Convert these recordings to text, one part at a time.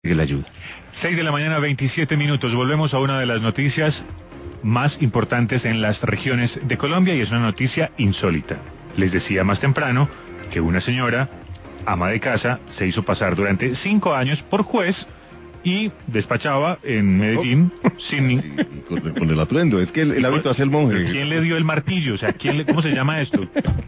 que la ayuda. 6 de la mañana, 27 minutos. Volvemos a una de las noticias más importantes en las regiones de Colombia y es una noticia insólita. Les decía más temprano que una señora, ama de casa, se hizo pasar durante 5 años por juez y despachaba en Medellín sin... Con el atuendo, es que el hábito hace el monje. ¿Quién le dio el martillo? O sea, ¿cómo se llama esto?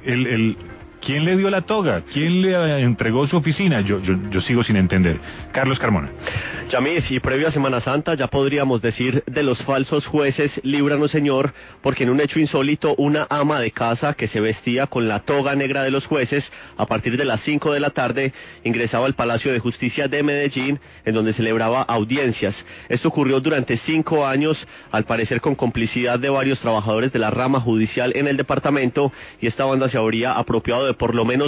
¿Quién le dio la toga? ¿Quién le entregó su oficina? Yo sigo sin entender. Carlos Carmona. Yamis, y previo a Semana Santa ya podríamos decir de los falsos jueces, líbranos Señor, porque en un hecho insólito, una ama de casa que se vestía con la toga negra de los jueces, a partir de las 5 de la tarde, ingresaba al Palacio de Justicia de Medellín, en donde celebraba audiencias. Esto ocurrió durante 5 años, al parecer con complicidad de varios trabajadores de la rama judicial en el departamento, y esta banda se habría apropiado de por lo menos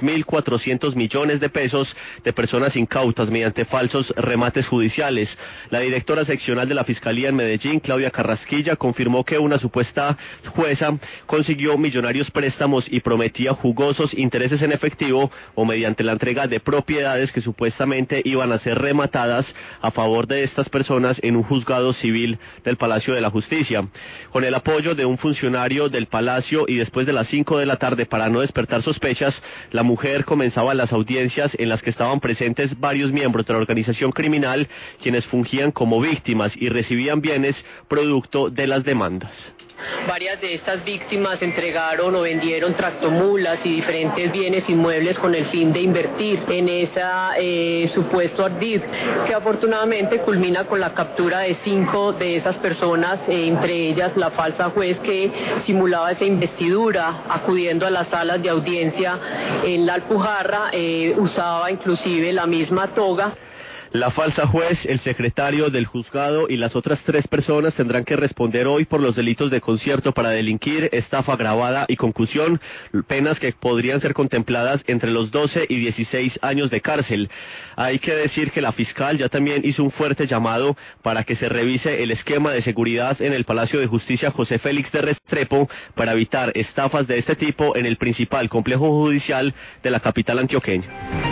2.400 millones de pesos de personas incautas mediante falsos remates judiciales. La directora seccional de la Fiscalía en Medellín, Claudia Carrasquilla, confirmó que una supuesta jueza consiguió millonarios préstamos y prometía jugosos intereses en efectivo o mediante la entrega de propiedades que supuestamente iban a ser rematadas a favor de estas personas en un juzgado civil del Palacio de la Justicia. Con el apoyo de un funcionario del Palacio y después de las 5 de la tarde para no despertar sospechas, la mujer comenzaba las audiencias en las que estaban presentes varios miembros de la organización criminal, quienes fungían como víctimas y recibían bienes producto de las demandas. Varias de estas víctimas entregaron o vendieron tractomulas y diferentes bienes inmuebles con el fin de invertir en ese supuesto ardid, que afortunadamente culmina con la captura de 5 de esas personas, entre ellas la falsa juez que simulaba esa investidura acudiendo a las salas de audiencia en la Alpujarra, usaba inclusive la misma toga. La falsa juez, el secretario del juzgado y las otras 3 personas tendrán que responder hoy por los delitos de concierto para delinquir, estafa agravada y concusión, penas que podrían ser contempladas entre los 12 y 16 años de cárcel. Hay que decir que la fiscal ya también hizo un fuerte llamado para que se revise el esquema de seguridad en el Palacio de Justicia José Félix de Restrepo para evitar estafas de este tipo en el principal complejo judicial de la capital antioqueña.